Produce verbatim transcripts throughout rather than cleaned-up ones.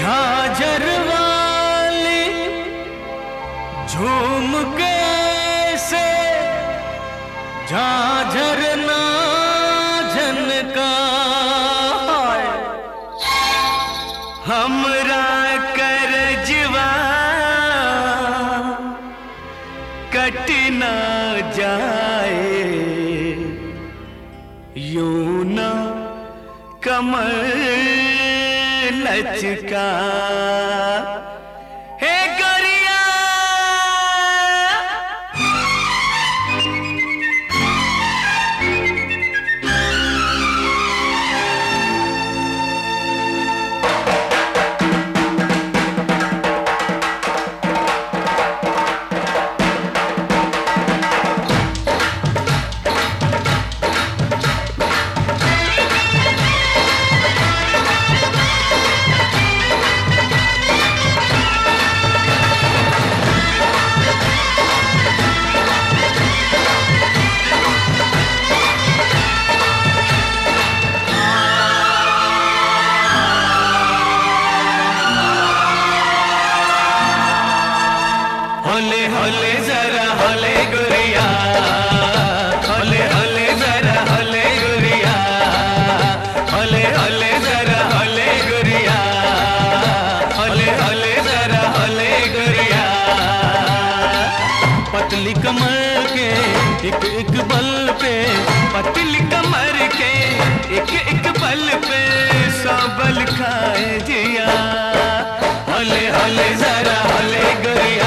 झाझर वाली झूम के से झाझर ना झनका हमरा करजवा कट ना जाए यूं ना कमर लचका हे गरिया होले होले जरा होले गुरिया होले होले जरा होले गुरिया होले होले जरा होले गुरिया होले होले जरा होले गुरिया पतली कमर के एक एक बल पे पतली कमर के एक एक बल पे सौ बल खाए जिया होले होले जरा होले गुरिया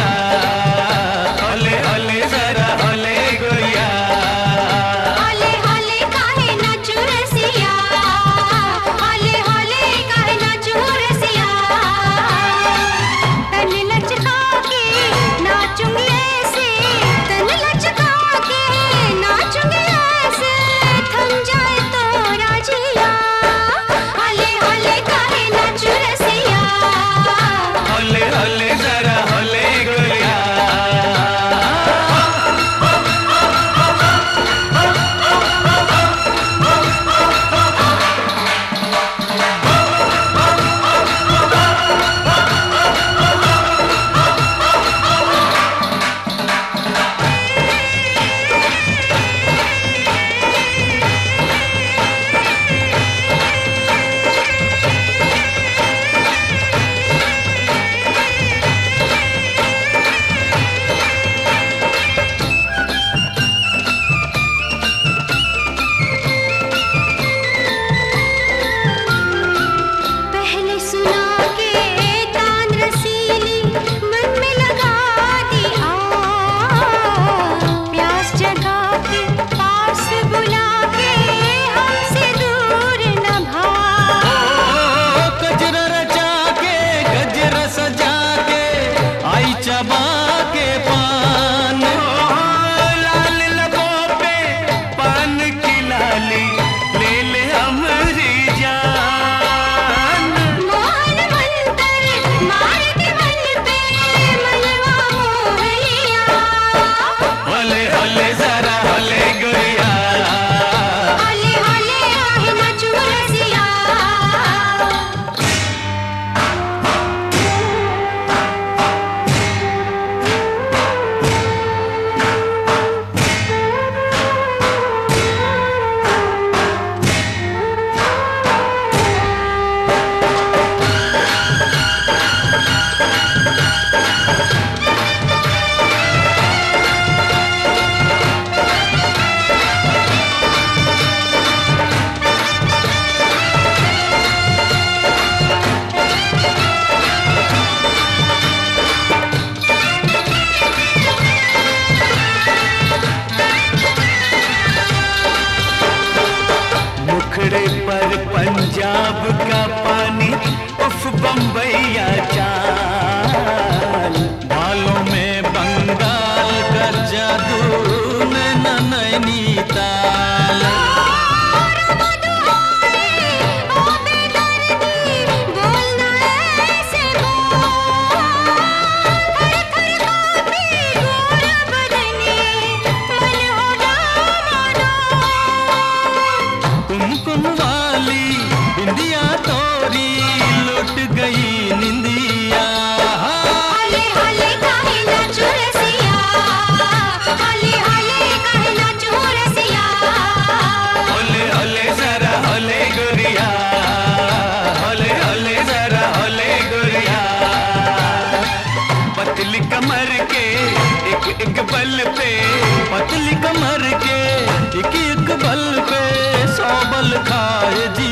पर पंजाब का पानी उफ बम्बैया चाल बालों में बंगाल का जादू नैनीताल कुमकुम वाली बिंदिया तोरी लुट गई बल पे सौ बल खाए जिया।